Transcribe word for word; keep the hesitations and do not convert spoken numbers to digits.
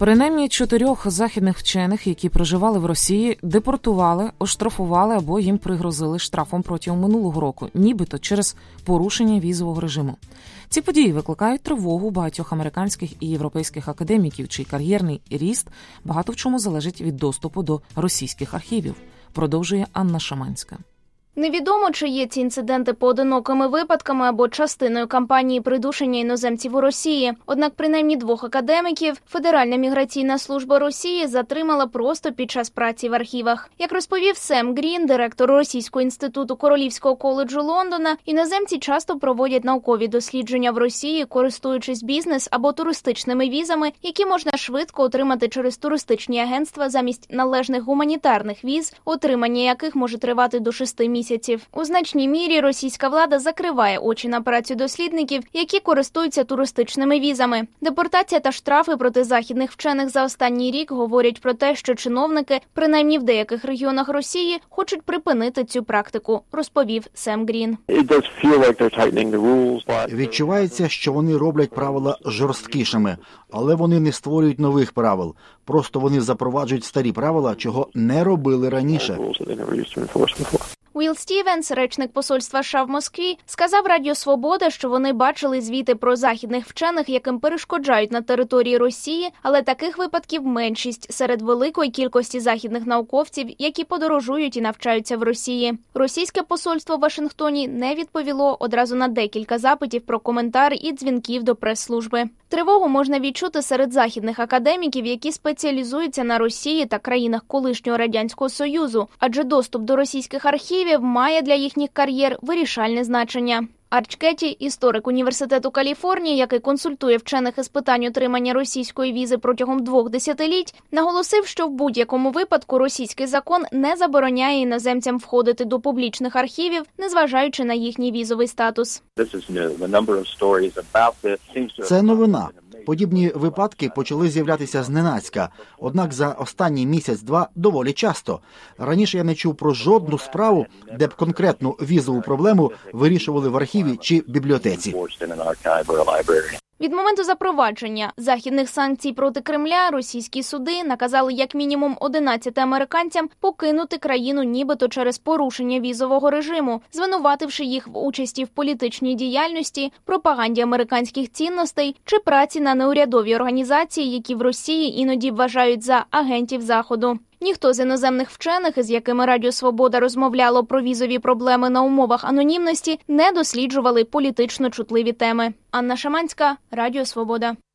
Принаймні чотирьох західних вчених, які проживали в Росії, депортували, оштрафували або їм пригрозили штрафом протягом минулого року, нібито через порушення візового режиму. Ці події викликають тривогу багатьох американських і європейських академіків, чий кар'єрний ріст багато в чому залежить від доступу до російських архівів, продовжує Анна Шаманська. Невідомо, чи є ці інциденти поодинокими випадками або частиною кампанії придушення іноземців у Росії. Однак принаймні двох академіків Федеральна міграційна служба Росії затримала просто під час праці в архівах. Як розповів Сем Грін, директор Російського інституту Королівського коледжу Лондона, іноземці часто проводять наукові дослідження в Росії, користуючись бізнес або туристичними візами, які можна швидко отримати через туристичні агентства замість належних гуманітарних віз, отримання яких може тривати до шести місяців. Місяців. У значній мірі російська влада закриває очі на працю дослідників, які користуються туристичними візами. Депортація та штрафи проти західних вчених за останній рік говорять про те, що чиновники, принаймні в деяких регіонах Росії, хочуть припинити цю практику, розповів Сем Грін. Відчувається, що вони роблять правила жорсткішими, але вони не створюють нових правил. Просто вони запроваджують старі правила, чого не робили раніше. Уілл Стівенс, речник посольства США в Москві, сказав Радіо Свобода, що вони бачили звіти про західних вчених, яким перешкоджають на території Росії, але таких випадків меншість серед великої кількості західних науковців, які подорожують і навчаються в Росії. Російське посольство в Вашингтоні не відповіло одразу на декілька запитів про коментар і дзвінків до прес-служби. Тривогу можна відчути серед західних академіків, які спеціалізуються на Росії та країнах колишнього Радянського Союзу, адже доступ до російських архівів має для їхніх кар'єр вирішальне значення. Арч Кетті, історик Університету Каліфорнії, який консультує вчених із питань отримання російської візи протягом двох десятиліть, наголосив, що в будь-якому випадку російський закон не забороняє іноземцям входити до публічних архівів, незважаючи на їхній візовий статус. Це новина. Подібні випадки почали з'являтися зненацька, однак за останній місяць-два доволі часто. Раніше я не чув про жодну справу, де б конкретну візову проблему вирішували в архіві чи бібліотеці. Від моменту запровадження західних санкцій проти Кремля російські суди наказали як мінімум одинадцяти американцям покинути країну нібито через порушення візового режиму, звинувативши їх в участі в політичній діяльності, пропаганді американських цінностей чи праці на неурядові організації, які в Росії іноді вважають за агентів Заходу. Ніхто з іноземних вчених, із якими Радіо Свобода розмовляло про візові проблеми на умовах анонімності, не досліджували політично чутливі теми. Анна Шаманська, Радіо Свобода.